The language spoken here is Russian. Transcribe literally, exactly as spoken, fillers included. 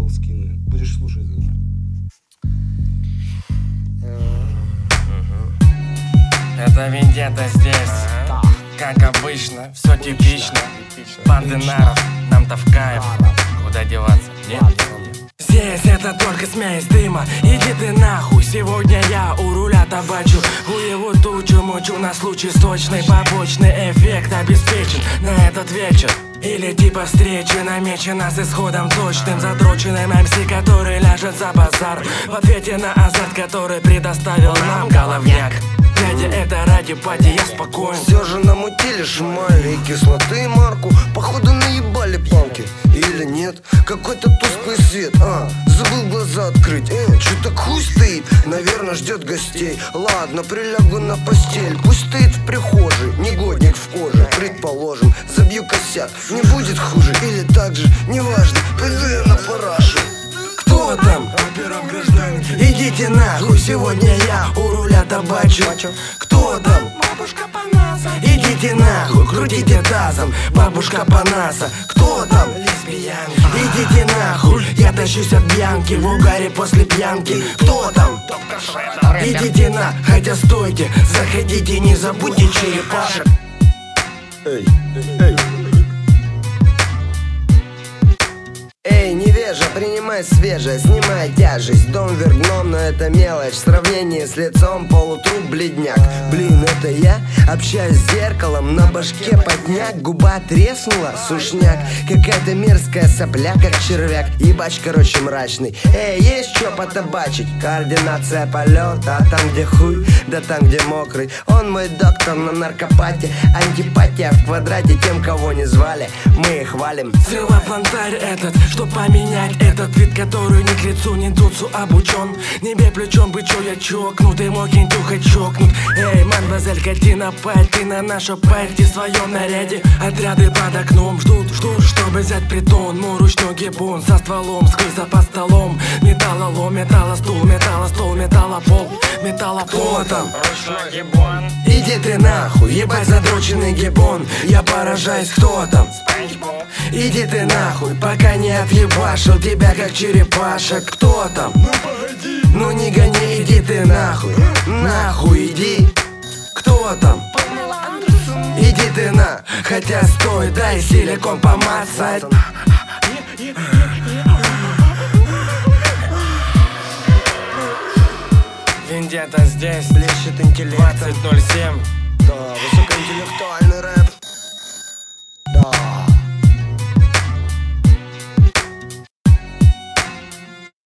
сэмпл скину. Будешь слушать это. Это Вендетта здесь, как обычно, все типично. Банды наров, нам-то в кайф. Куда деваться? Нет, здесь это только смесь дыма. Иди ты нахуй, сегодня я у руля табачу. Хуеву тучу мучу на случай сочный. Побочный эффект обеспечен на этот вечер. Или типа встречи намечена с исходом точным. Задроченным эм си, который ляжет за базар, в ответе на азарт, который предоставил нам головняк. Глядя это ради пати, я спокоен. Все же намутили шмали и кислоты марку. Походу наебали палки, или нет? Какой-то тусклый свет, а, забыл глаза открыть. Э, чё так хуй стоит? Наверное, ждет гостей. Ладно, прилягу на постель. Пусть стоит в прихожей, негодник в коже. Предположим, забью косяк, не будет хуже. Или так же, неважно, пойду я на парашу. Кто там? Идите нахуй, сегодня я у руля табачу. Кто там? Бабушка Панаса. Идите нахуй, крутите тазом, бабушка Панаса. Кто там? Лесбиянки. Идите нахуй, я тащусь от Бьянки в угаре после пьянки. Кто там? Идите на, хотя стойте, заходите, не забудьте черепашек. Эй, эй. Эй, невежа, принимай свежее, снимай тяжесть. Дом вверх дном, но это мелочь в сравнении с лицом полутруп бледняк. Блин, это я? Общаюсь с зеркалом, на башке подняк. Губа треснула, сушняк. Какая-то мерзкая сопля, как червяк. Ебач, короче, мрачный. Эй, есть чё потабачить? Координация полета, а там где хуй, да там где мокрый. Он мой доктор на наркопате. Антипатия в квадрате тем, кого не звали, мы их валим. Срыва плантарь этот, чтоб поменять этот вид, который ни к лицу, ни дуцу обучен. Не бей плечом, бычо, я чокнутый, мой кентюха чокнут. Эй, мадемуазель, кати на пальты, на нашу пальте в своем наряде. Отряды под окном ждут, ждут, чтобы взять притон. Мой ручной гибон со стволом, скрылся под столом. Металлолом, металлостул, металлостол, металлопол, металлопол. Там Ручной гибон. иди ты нахуй, ебать задроченный гибон. Я поражаюсь, кто там? Спанч Боб. Иди ты нахуй, пока не отъебашил тебя как черепашек. Кто там? Ну погоди. Ну не гони, иди ты нахуй. Нахуй иди. Кто там? Памела Андерсон. Иди ты на. Хотя стой, дай силикон помацать. Вендетта здесь, Блещет интеллект. двадцать ноль семь. Да, высокоинтеллектуальный